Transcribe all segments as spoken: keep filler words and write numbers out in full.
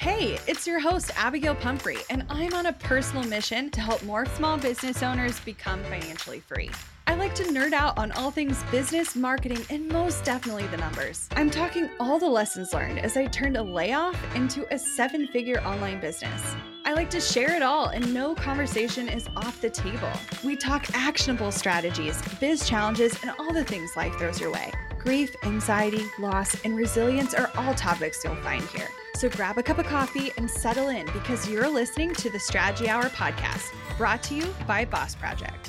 Hey, it's your host, Abigail Pumphrey, and I'm on a personal mission to help more small business owners become financially free. I like to nerd out on all things business, marketing, and most definitely the numbers. I'm talking all the lessons learned as I turned a layoff into a seven-figure online business. I like to share it all, and no conversation is off the table. We talk actionable strategies, biz challenges, and all the things life throws your way. Grief, anxiety, loss, and resilience are all topics you'll find here. So grab a cup of coffee and settle in because you're listening to the Strategy Hour podcast, brought to you by Boss Project.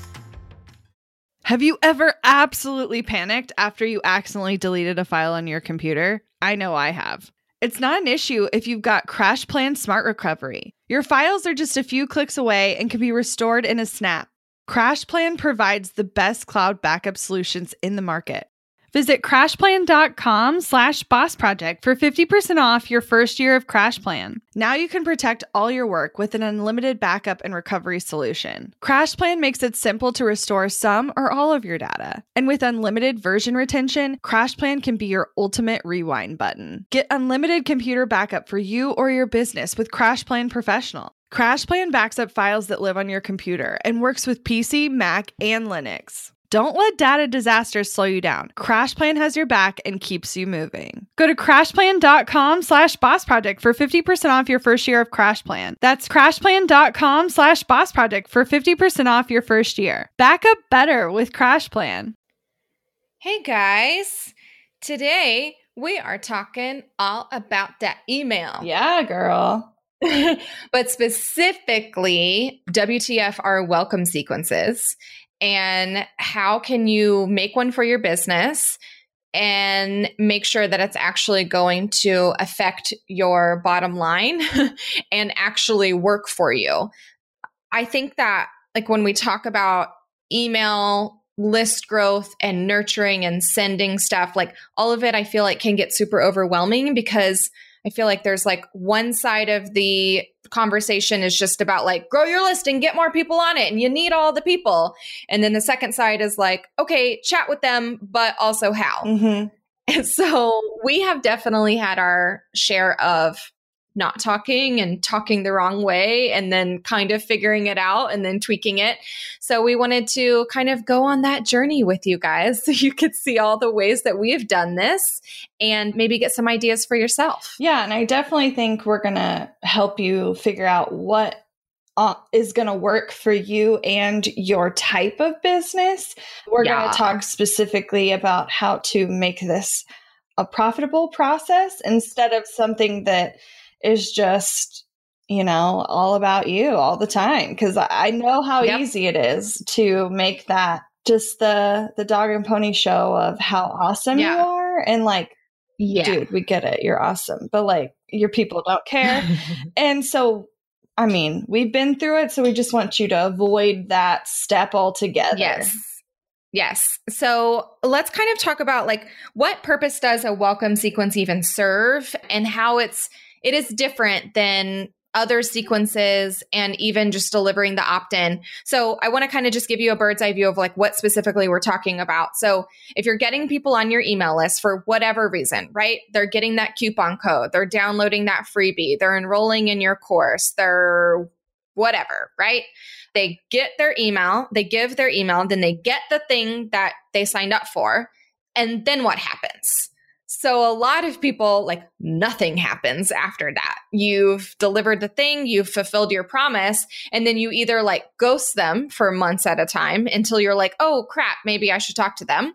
Have you ever absolutely panicked after you accidentally deleted a file on your computer? I know I have. It's not an issue if you've got CrashPlan Smart Recovery. Your files are just a few clicks away and can be restored in a snap. CrashPlan provides the best cloud backup solutions in the market. Visit crashplan.com slash boss project for fifty percent off your first year of CrashPlan. Now you can protect all your work with an unlimited backup and recovery solution. CrashPlan makes it simple to restore some or all of your data. And with unlimited version retention, CrashPlan can be your ultimate rewind button. Get unlimited computer backup for you or your business with CrashPlan Professional. CrashPlan backs up files that live on your computer and works with P C, Mac, and Linux. Don't let data disasters slow you down. CrashPlan has your back and keeps you moving. Go to crashplan.com slash boss project for fifty percent off your first year of CrashPlan. That's crashplan.com slash boss project for fifty percent off your first year. Back up better with CrashPlan. Hey guys, today we are talking all about that email. Yeah, girl. But specifically, W T F are welcome sequences. And how can you make one for your business and make sure that it's actually going to affect your bottom line and actually work for you? I think that like when we talk about email list growth and nurturing and sending stuff, like all of it, I feel like can get super overwhelming because I feel like there's like one side of the conversation is just about like grow your list and get more people on it and you need all the people. And then the second side is like, okay, chat with them, but also how. Mm-hmm. And so we have definitely had our share of not talking and talking the wrong way and then kind of figuring it out and then tweaking it. So we wanted to kind of go on that journey with you guys so you could see all the ways that we have done this and maybe get some ideas for yourself. Yeah, and I definitely think we're going to help you figure out what uh, is going to work for you and your type of business. We're yeah. going to talk specifically about how to make this a profitable process instead of something that is just, you know, all about you all the time. Because I know how yep. easy it is to make that just the the dog and pony show of how awesome yeah. you are. And like, yeah. dude, we get it. You're awesome. But like, your people don't care. And so, I mean, we've been through it. So we just want you to avoid that step altogether. Yes. Yes. So let's kind of talk about like what purpose does a welcome sequence even serve and how it's It is different than other sequences and even just delivering the opt-in. So I want to kind of just give you a bird's eye view of like what specifically we're talking about. So if you're getting people on your email list for whatever reason, right? They're getting that coupon code, they're downloading that freebie, they're enrolling in your course, they're whatever, right? They get their email, they give their email, then they get the thing that they signed up for. And then what happens? So a lot of people, like nothing happens after that. You've delivered the thing, you've fulfilled your promise, and then you either like ghost them for months at a time until you're like, oh crap, maybe I should talk to them.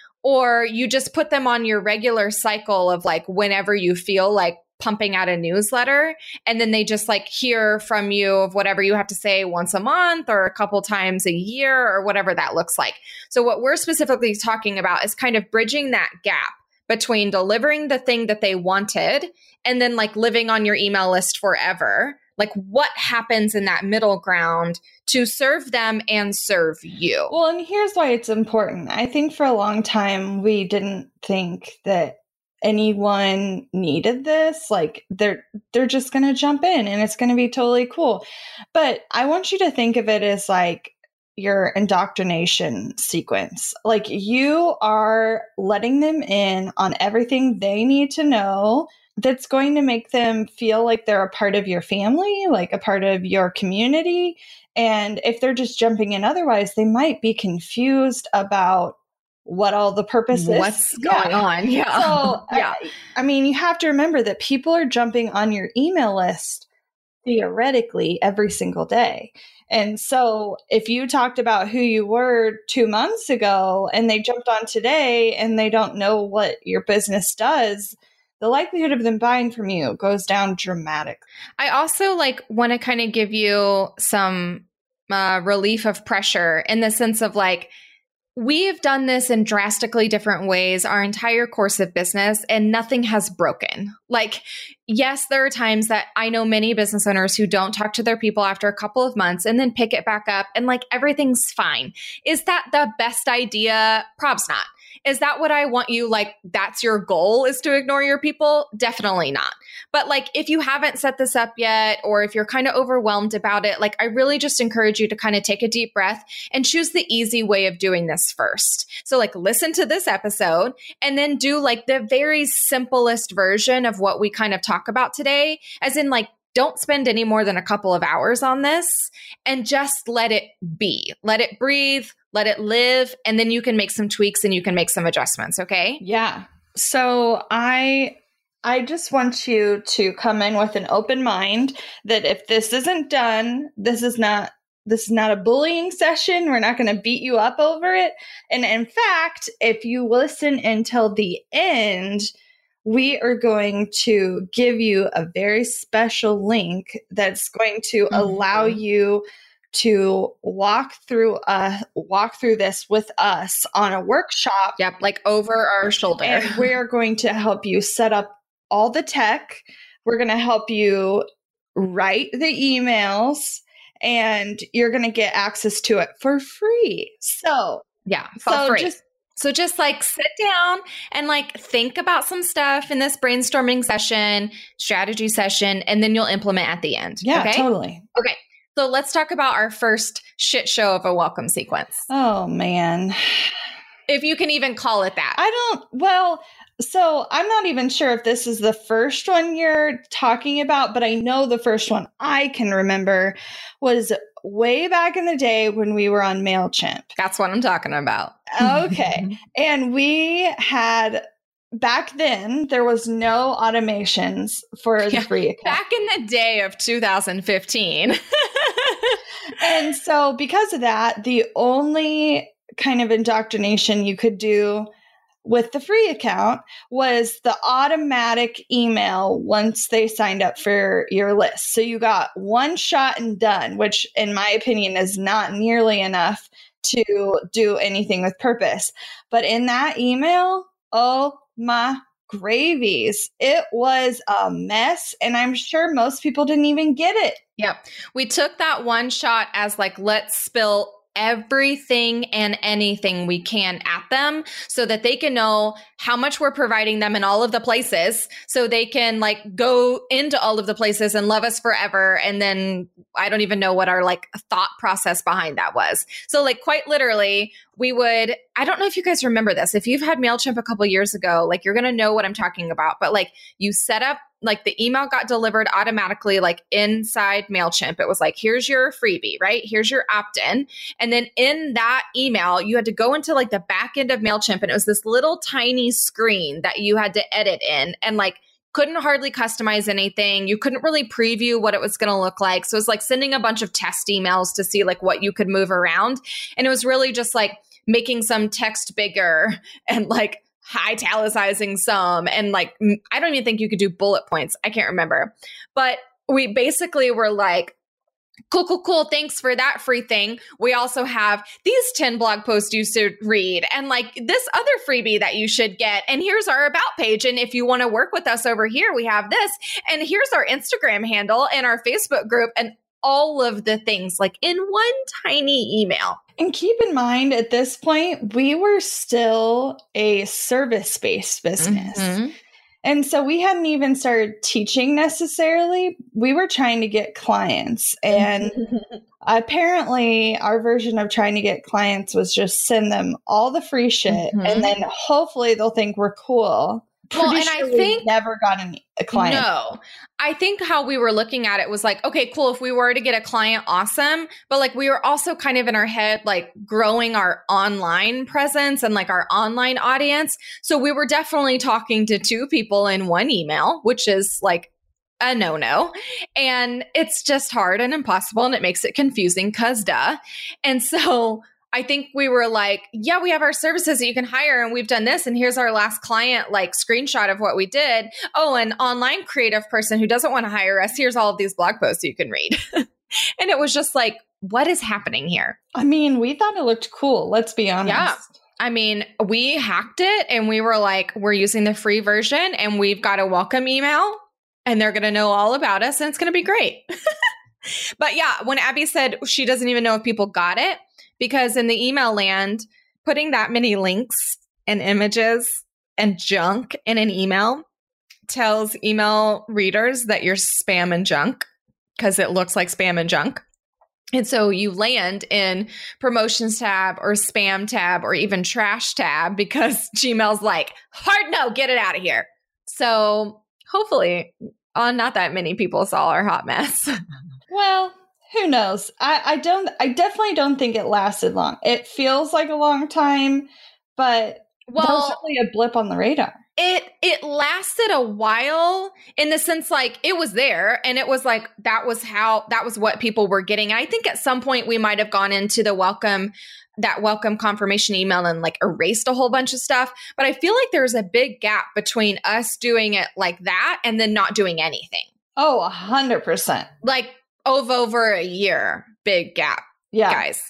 Or you just put them on your regular cycle of like whenever you feel like pumping out a newsletter, and then they just like hear from you of whatever you have to say once a month or a couple times a year or whatever that looks like. So what we're specifically talking about is kind of bridging that gap between delivering the thing that they wanted and then like living on your email list forever. Like what happens in that middle ground to serve them and serve you? Well, and here's why it's important. I think for a long time, we didn't think that anyone needed this. Like they're, they're just going to jump in and it's going to be totally cool. But I want you to think of it as like, your indoctrination sequence. Like you are letting them in on everything they need to know that's going to make them feel like they're a part of your family, like a part of your community. And if they're just jumping in otherwise, they might be confused about what all the purpose is. What's going yeah. on? Yeah. So, yeah. I, I mean, you have to remember that people are jumping on your email list theoretically every single day. And so if you talked about who you were two months ago and they jumped on today and they don't know what your business does, the likelihood of them buying from you goes down dramatically. I also like want to kind of give you some uh, relief of pressure in the sense of like, we have done this in drastically different ways our entire course of business, and nothing has broken. Like, yes, there are times that I know many business owners who don't talk to their people after a couple of months and then pick it back up and like everything's fine. Is that the best idea? Probs not. Is that what I want you, like, that's your goal is to ignore your people? Definitely not. But like, if you haven't set this up yet, or if you're kind of overwhelmed about it, like, I really just encourage you to kind of take a deep breath and choose the easy way of doing this first. So like, listen to this episode and then do like the very simplest version of what we kind of talk about today, as in like, don't spend any more than a couple of hours on this and just let it be. Let it breathe, let it live, and then you can make some tweaks and you can make some adjustments, okay? Yeah. So I I just want you to come in with an open mind that if this isn't done, this is not this is not a bullying session. We're not going to beat you up over it. And in fact, if you listen until the end, we are going to give you a very special link that's going to mm-hmm. allow you to walk through uh walk through this with us on a workshop. Yep, like over our shoulder. And we're going to help you set up all the tech. We're going to help you write the emails, and you're going to get access to it for free. So, yeah, for so free. Just, So just like sit down and like think about some stuff in this brainstorming session, strategy session, and then you'll implement at the end. Yeah, okay? totally. Okay. So let's talk about our first shit show of a welcome sequence. Oh, man. If you can even call it that. I don't, well, so I'm not even sure if this is the first one you're talking about, but I know the first one I can remember was way back in the day when we were on MailChimp. That's what I'm talking about. Okay. And we had, back then, there was no automations for the yeah, free account. Back in the day of two thousand fifteen. And so because of that, the only kind of indoctrination you could do with the free account was the automatic email once they signed up for your list. So you got one shot and done, which in my opinion is not nearly enough to do anything with purpose. But in that email, oh my gravies, it was a mess. And I'm sure most people didn't even get it. Yep. We took that one shot as like, let's spill everything and anything we can at them so that they can know how much we're providing them in all of the places, so they can like go into all of the places and love us forever. And then I don't even know what our like thought process behind that was. So like quite literally, we would, I don't know if you guys remember this. If you've had MailChimp a couple years ago, like you're going to know what I'm talking about, but like you set up, like the email got delivered automatically, like inside MailChimp. It was like, here's your freebie, right? Here's your opt-in. And then in that email, you had to go into like the back end of MailChimp, and it was this little tiny screen that you had to edit in, and like couldn't hardly customize anything. You couldn't really preview what it was going to look like. So it was like sending a bunch of test emails to see like what you could move around. And it was really just like making some text bigger and like italicizing some, and like, I don't even think you could do bullet points. I can't remember. But we basically were like, cool, cool, cool. Thanks for that free thing. We also have these ten blog posts you should read, and like this other freebie that you should get. And here's our about page. And if you want to work with us over here, we have this. And here's our Instagram handle and our Facebook group and all of the things like in one tiny email. And keep in mind, at this point, we were still a service-based business. Mm-hmm. And so we hadn't even started teaching necessarily. We were trying to get clients. And apparently our version of trying to get clients was just send them all the free shit. Mm-hmm. And then hopefully they'll think we're cool. Well, Pretty and sure I think we never got any, a client. No, I think how we were looking at it was like, okay, cool. If we were to get a client, awesome. But like, we were also kind of in our head, like growing our online presence and like our online audience. So we were definitely talking to two people in one email, which is like a no-no. And it's just hard and impossible. And it makes it confusing because duh. And so I think we were like, yeah, we have our services that you can hire and we've done this. And here's our last client, like screenshot of what we did. Oh, an online creative person who doesn't want to hire us. Here's all of these blog posts you can read. And it was just like, what is happening here? I mean, we thought it looked cool. Let's be honest. Yeah. I mean, we hacked it and we were like, we're using the free version and we've got a welcome email and they're going to know all about us and it's going to be great. But yeah, when Abby said she doesn't even know if people got it, because in the email land, putting that many links and images and junk in an email tells email readers that you're spam and junk because it looks like spam and junk. And so you land in promotions tab or spam tab or even trash tab because Gmail's like, hard no, get it out of here. So hopefully uh, not that many people saw our hot mess. Well, who knows? I, I don't, I definitely don't think it lasted long. It feels like a long time, but well, that was really a blip on the radar. It it lasted a while in the sense like it was there and it was like that was how that was what people were getting. I think at some point we might have gone into the welcome that welcome confirmation email and like erased a whole bunch of stuff. But I feel like there's a big gap between us doing it like that and then not doing anything. Oh, a hundred percent. Like over over a year, big gap, Yeah, guys.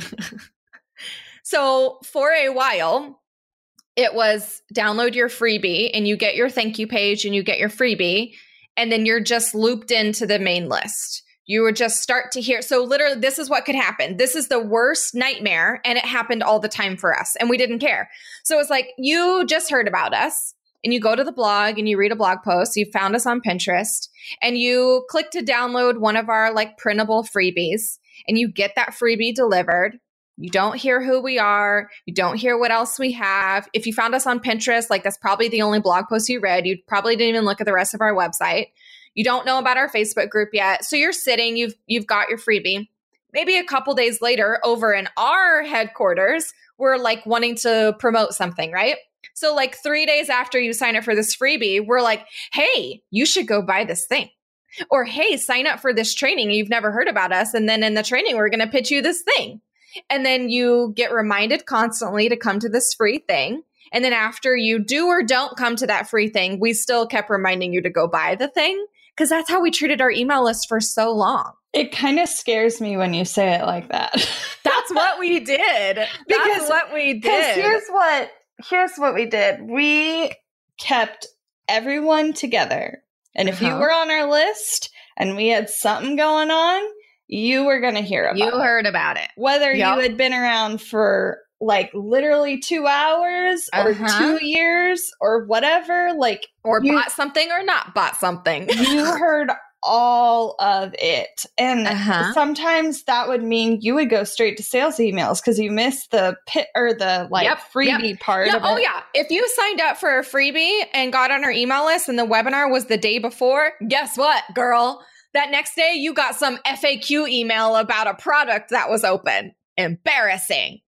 So for a while, it was download your freebie and you get your thank you page and you get your freebie. And then you're just looped into the main list. You would just start to hear. So literally, this is what could happen. This is the worst nightmare. And it happened all the time for us. And we didn't care. So it's like, you just heard about us and you go to the blog and you read a blog post. You found us on Pinterest and you click to download one of our like printable freebies and you get that freebie delivered. You don't hear who we are. You don't hear what else we have. If you found us on Pinterest, like that's probably the only blog post you read. You probably didn't even look at the rest of our website. You don't know about our Facebook group yet. So you're sitting, you've you've got your freebie. Maybe a couple days later over in our headquarters, we're like wanting to promote something, right? So like three days after you sign up for this freebie, we're like, hey, you should go buy this thing. Or hey, sign up for this training. You've never heard about us. And then in the training, we're going to pitch you this thing. And then you get reminded constantly to come to this free thing. And then after you do or don't come to that free thing, we still kept reminding you to go buy the thing because that's how we treated our email list for so long. It kind of scares me when you say it like that. That's what we did. Because, that's what we did. Because here's what, here's what we did. We kept everyone together. And if uh-huh. you were on our list and we had something going on, you were going to hear about you it. You heard about it. Whether yep. you had been around for like literally two hours or uh-huh. two years or whatever, like. Or you, bought something or not bought something. You heard all of it. And uh-huh. sometimes that would mean you would go straight to sales emails because you missed the pit or the like yep. freebie yep. part yeah. of it. Oh yeah. If you signed up for a freebie and got on our email list and the webinar was the day before, guess what, girl? That next day, you got some F A Q email about a product that was open. Embarrassing.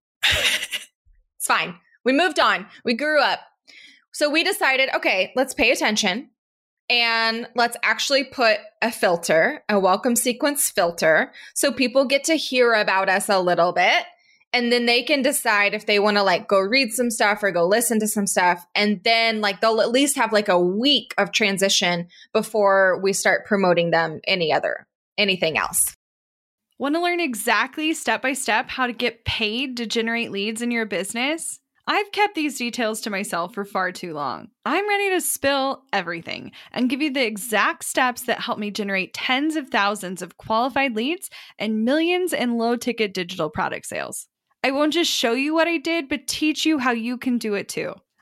It's fine. We moved on. We grew up. So we decided, okay, let's pay attention and let's actually put a filter, a welcome sequence filter, so people get to hear about us a little bit. And then they can decide if they want to like go read some stuff or go listen to some stuff. And then like they'll at least have like a week of transition before we start promoting them any other, anything else. Want to learn exactly step by step how to get paid to generate leads in your business? I've kept these details to myself for far too long. I'm ready to spill everything and give you the exact steps that help me generate tens of thousands of qualified leads and millions in low-ticket digital product sales. I won't just show you what I did, but teach you how you can do it too.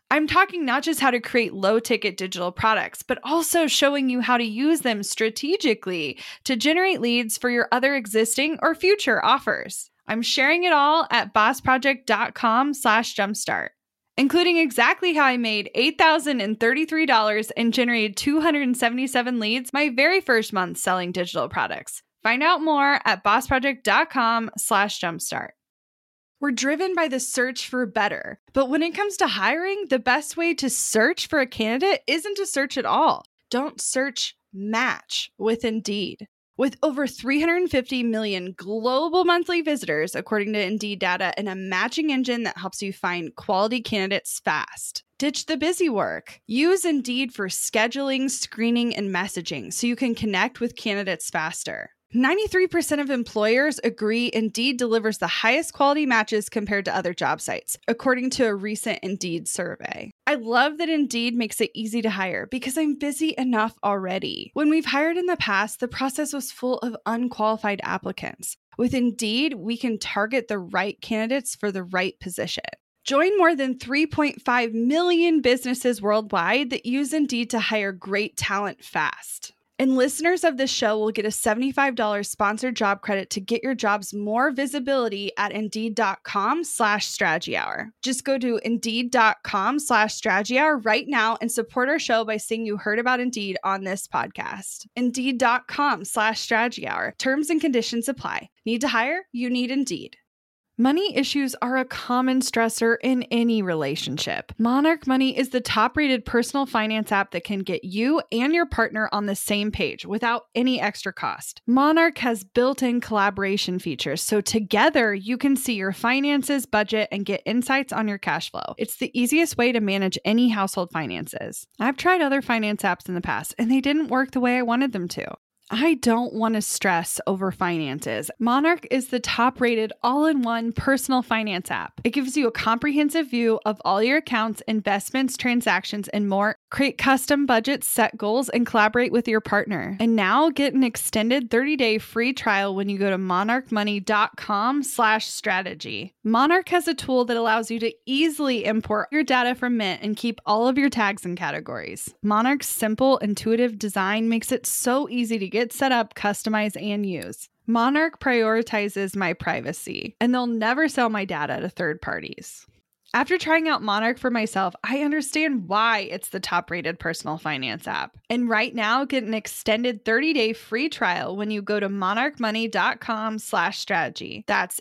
I'm talking not just how to create low-ticket digital products, but also showing you how to use them strategically to generate leads for your other existing or future offers. I'm sharing it all at bossproject.com slash jumpstart, including exactly how I made eight thousand thirty-three dollars and generated two hundred seventy-seven leads my very first month selling digital products. Find out more at bossproject.com slash jumpstart. We're driven by the search for better. But when it comes to hiring, the best way to search for a candidate isn't to search at all. Don't search, match with Indeed. With over three hundred fifty million global monthly visitors, according to Indeed data, and a matching engine that helps you find quality candidates fast. Ditch the busy work. Use Indeed for scheduling, screening, and messaging so you can connect with candidates faster. ninety-three percent of employers agree Indeed delivers the highest quality matches compared to other job sites, according to a recent Indeed survey. I love that Indeed makes it easy to hire because I'm busy enough already. When we've hired in the past, the process was full of unqualified applicants. With Indeed, we can target the right candidates for the right position. Join more than three point five million businesses worldwide that use Indeed to hire great talent fast. And listeners of this show will get a seventy-five dollars sponsored job credit to get your jobs more visibility at Indeed.com slash strategy hour. Just go to Indeed.com slash strategy hour right now and support our show by saying you heard about Indeed on this podcast. Indeed.com slash strategy hour. Terms and conditions apply. Need to hire? You need Indeed. Money issues are a common stressor in any relationship. Monarch Money is the top-rated personal finance app that can get you and your partner on the same page without any extra cost. Monarch has built-in collaboration features, so together you can see your finances, budget, and get insights on your cash flow. It's the easiest way to manage any household finances. I've tried other finance apps in the past, and they didn't work the way I wanted them to. I don't want to stress over finances. Monarch is the top-rated all-in-one personal finance app. It gives you a comprehensive view of all your accounts, investments, transactions, and more. Create custom budgets, set goals, and collaborate with your partner. And now get an extended thirty-day free trial when you go to monarchmoney.com slash strategy. Monarch has a tool that allows you to easily import your data from Mint and keep all of your tags and categories. Monarch's simple, intuitive design makes it so easy to get Get set up, customize, and use. Monarch prioritizes my privacy, and they'll never sell my data to third parties. After trying out Monarch for myself, I understand why it's the top-rated personal finance app. And right now, get an extended thirty-day free trial when you go to monarchmoney.com slash strategy. That's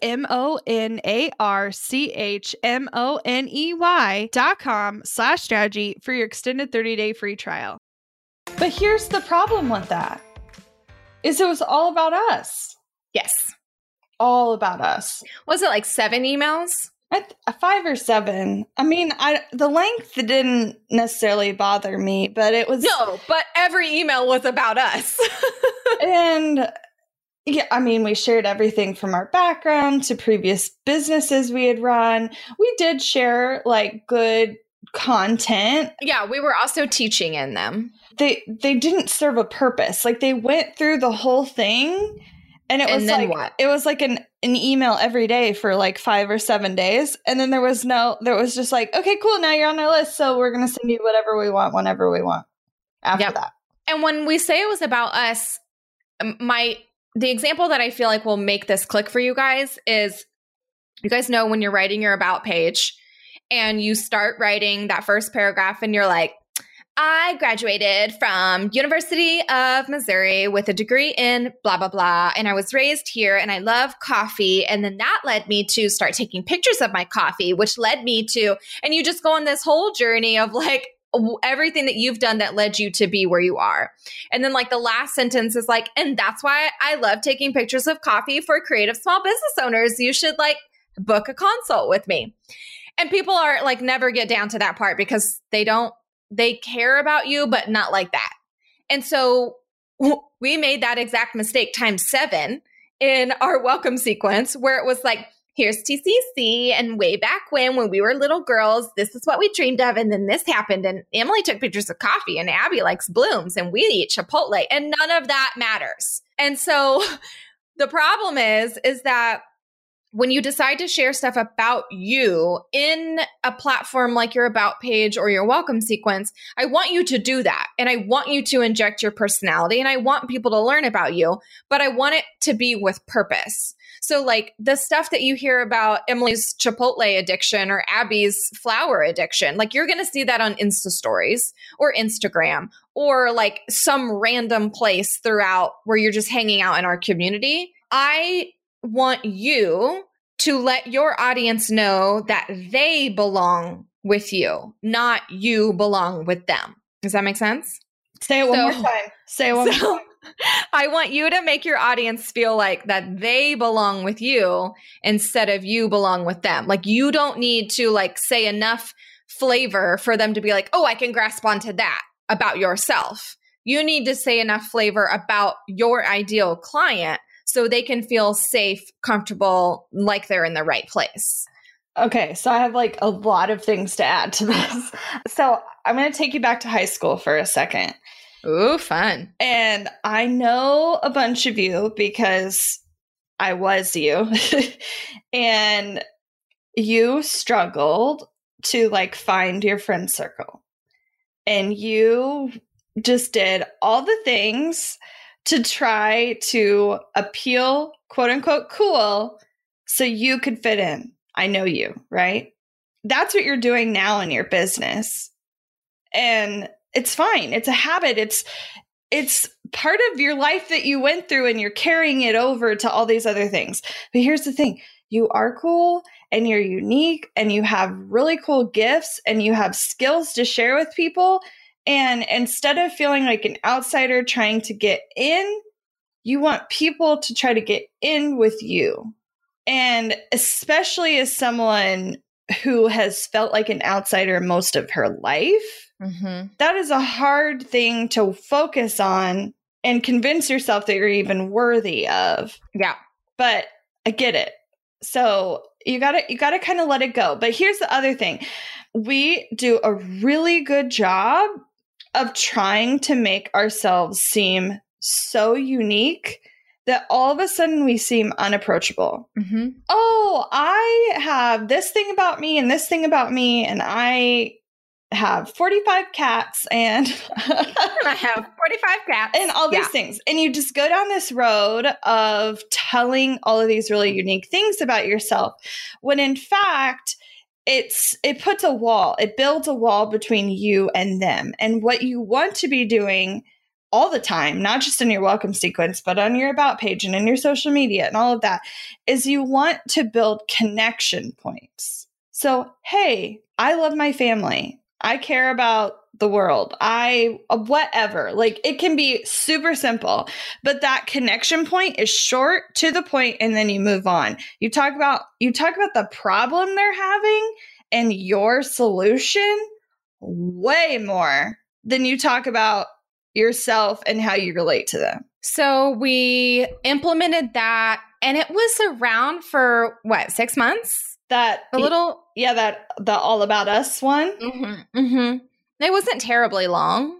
M-O-N-A-R-C-H-M-O-N-E-Y dot com slash strategy for your extended thirty-day free trial. But here's the problem with that. Is it was all about us. Yes. All about us. Was it like seven emails? I th- a five or seven. I mean, I the length didn't necessarily bother me, but it was... No, but every email was about us. And yeah, I mean, we shared everything from our background to previous businesses we had run. We did share like good content. Yeah, we were also teaching in them. They they didn't serve a purpose. Like they went through the whole thing, and it And was then like what? it was like an an email every day for like five or seven days, and then there was no there was just like, okay, cool, now you're on our list, so we're gonna send you whatever we want whenever we want. After Yep. that, And when we say it was about us, um, my the example that I feel like will make this click for you guys is, you guys know when you're writing your about page and you start writing that first paragraph and you're like, I graduated from University of Missouri with a degree in blah, blah, blah. And I was raised here and I love coffee. And then that led me to start taking pictures of my coffee, which led me to, and you just go on this whole journey of like w- everything that you've done that led you to be where you are. And then like the last sentence is like, and that's why I love taking pictures of coffee for creative small business owners. You should like book a consult with me. And people are like, never get down to that part because they don't, they care about you, but not like that. And so we made that exact mistake times seven in our welcome sequence, where it was like, here's T C C. And way back when, when we were little girls, this is what we dreamed of. And then this happened. And Emily took pictures of coffee and Abby likes blooms and we eat Chipotle and none of that matters. And so the problem is, is that when you decide to share stuff about you in a platform like your About page or your welcome sequence, I want you to do that. And I want you to inject your personality and I want people to learn about you, but I want it to be with purpose. So like the stuff that you hear about Emily's Chipotle addiction or Abby's flower addiction, like you're going to see that on Insta stories or Instagram or like some random place throughout where you're just hanging out in our community. I want you to let your audience know that they belong with you, not you belong with them. Does that make sense? Say it one So- more time. Say it one so- more time. I want you to make your audience feel like that they belong with you instead of you belong with them. Like you don't need to like say enough flavor for them to be like, oh, I can grasp onto that about yourself. You need to say enough flavor about your ideal client so they can feel safe, comfortable, like they're in the right place. Okay, so I have like a lot of things to add to this. So I'm going to take you back to high school for a second. Ooh, fun. And I know a bunch of you because I was you. And you struggled to like find your friend circle. And you just did all the things to try to appeal, quote unquote, cool so you could fit in. I know you, right? That's what you're doing now in your business. And it's fine. It's a habit. It's it's part of your life that you went through and you're carrying it over to all these other things. But here's the thing. You are cool and you're unique and you have really cool gifts and you have skills to share with people. And instead of feeling like an outsider trying to get in, you want people to try to get in with you. And especially as someone who has felt like an outsider most of her life, Mm-hmm. that is a hard thing to focus on and convince yourself that you're even worthy of. Yeah. But I get it. So you gotta you gotta kind of let it go. But here's the other thing. We do a really good job of trying to make ourselves seem so unique that all of a sudden we seem unapproachable. Mm-hmm. Oh, I have this thing about me and this thing about me, and I have forty-five cats and I have forty-five cats and all these yeah. things. And you just go down this road of telling all of these really unique things about yourself when in fact it's it puts a wall. It builds a wall between you and them. And what you want to be doing all the time, not just in your welcome sequence, but on your about page and in your social media and all of that, is you want to build connection points. So, hey, I love my family. I care about the world. I, whatever, like it can be super simple, but that connection point is short, to the point, and then you move on. You talk about, you talk about the problem they're having and your solution way more than you talk about yourself and how you relate to them. So we implemented that and it was around for what, six months? That A little, yeah, that the All About Us one. mm-hmm, mm-hmm. It wasn't terribly long.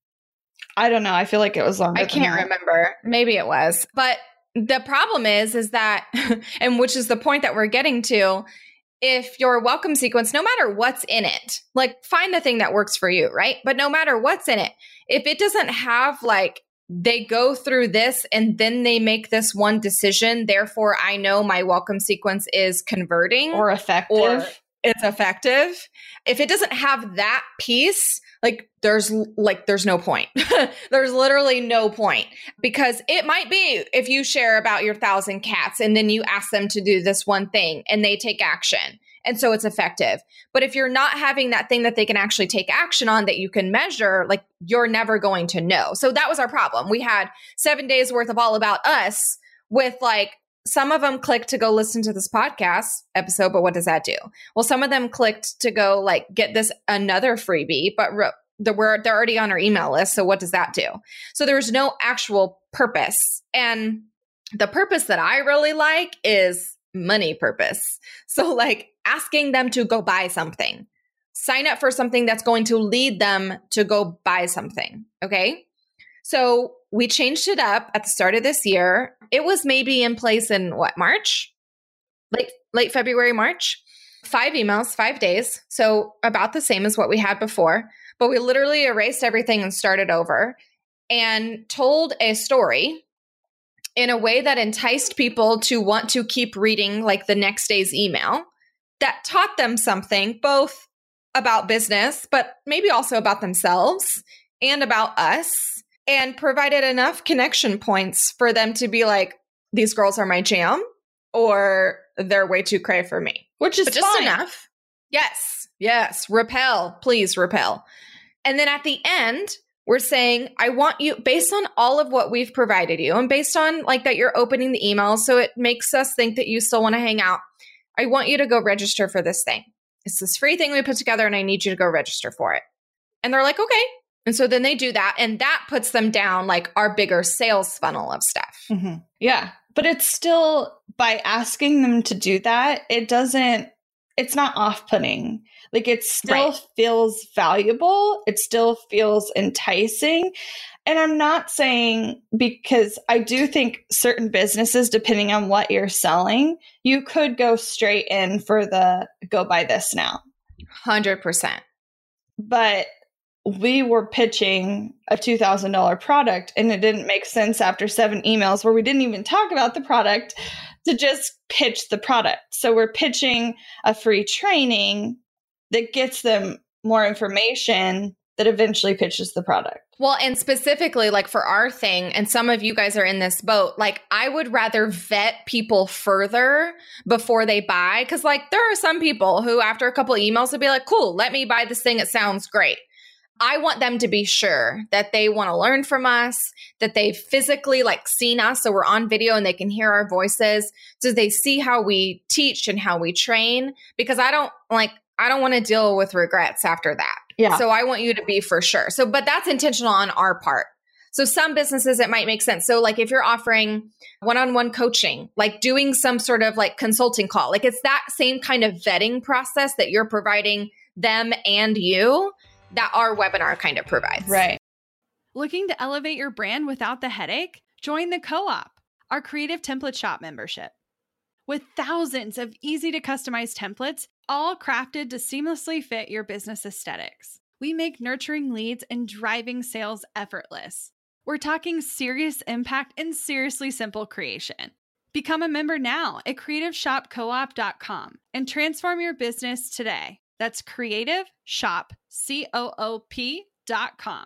I don't know. I feel like it was longer. I than can't that. remember. Maybe it was. But the problem is, is that, and which is the point that we're getting to, if your welcome sequence, no matter what's in it, like find the thing that works for you, right? But no matter what's in it, if it doesn't have like, they go through this and then they make this one decision, therefore I know my welcome sequence is converting or effective. or it's effective. If it doesn't have that piece, like there's like there's no point. There's literally no point, because it might be if you share about your thousand cats and then you ask them to do this one thing and they take action. And so it's effective. But if you're not having that thing that they can actually take action on that you can measure, like you're never going to know. So that was our problem. We had seven days worth of All About Us with like, some of them clicked to go listen to this podcast episode, but what does that do? Well, some of them clicked to go like get this another freebie, but re- the, we're, they're already on our email list. So what does that do? So there was no actual purpose. And the purpose that I really like is money purpose. So like asking them to go buy something, sign up for something that's going to lead them to go buy something. Okay. So we changed it up at the start of this year. It was maybe in place in what, March? late, late February, March. Five emails, five days. So about the same as what we had before. But we literally erased everything and started over and told a story in a way that enticed people to want to keep reading like the next day's email, that taught them something, both about business, but maybe also about themselves and about us, and provided enough connection points for them to be like, these girls are my jam, or they're way too cray for me. Which is but just fine. enough. Yes. Yes. Repel. Please repel. And then at the end, we're saying, I want you, based on all of what we've provided you, and based on like that you're opening the email, so it makes us think that you still want to hang out, I want you to go register for this thing. It's this free thing we put together, and I need you to go register for it. And they're like, okay. And so then they do that, and that puts them down like our bigger sales funnel of stuff. Mm-hmm. Yeah. But it's still, by asking them to do that, it doesn't, it's not off-putting. Like it still right. feels valuable. It still feels enticing. And I'm not saying, because I do think certain businesses, depending on what you're selling, you could go straight in for the go buy this now. one hundred percent. But we were pitching a two thousand dollars product, and it didn't make sense after seven emails where we didn't even talk about the product to just pitch the product. So we're pitching a free training that gets them more information that eventually pitches the product. Well, and specifically like for our thing, and some of you guys are in this boat, like I would rather vet people further before they buy. Cause like there are some people who after a couple of emails would be like, cool, let me buy this thing. It sounds great. I want them to be sure that they want to learn from us, that they've physically like seen us. So we're on video and they can hear our voices. So they see how we teach and how we train, because I don't like, I don't want to deal with regrets after that. Yeah. So I want you to be for sure. So, but that's intentional on our part. So some businesses, it might make sense. So like if you're offering one-on-one coaching, like doing some sort of like consulting call, like it's that same kind of vetting process that you're providing them and you, that our webinar kind of provides. Right. Looking to elevate your brand without the headache? Join the Co-op, our creative template shop membership. With thousands of easy to customize templates, all crafted to seamlessly fit your business aesthetics, we make nurturing leads and driving sales effortless. We're talking serious impact and seriously simple creation. Become a member now at creative shop co op dot com and transform your business today. That's creative shop coop dot com.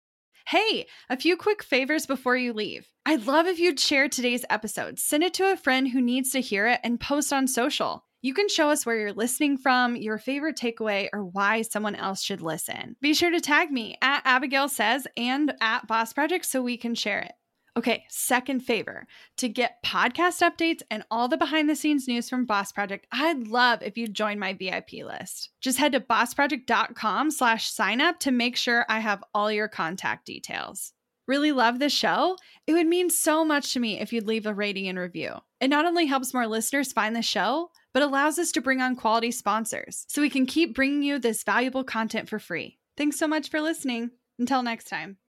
Hey, a few quick favors before you leave. I'd love if you'd share today's episode, send it to a friend who needs to hear it, and post on social. You can show us where you're listening from, your favorite takeaway, or why someone else should listen. Be sure to tag me at Abigail Says and at Boss Project so we can share it. Okay, second favor. To get podcast updates and all the behind the scenes news from Boss Project, I'd love if you'd join my V I P list. Just head to boss project dot com slash sign up to make sure I have all your contact details. Really love the show? It would mean so much to me if you'd leave a rating and review. It not only helps more listeners find the show, but allows us to bring on quality sponsors so we can keep bringing you this valuable content for free. Thanks so much for listening. Until next time.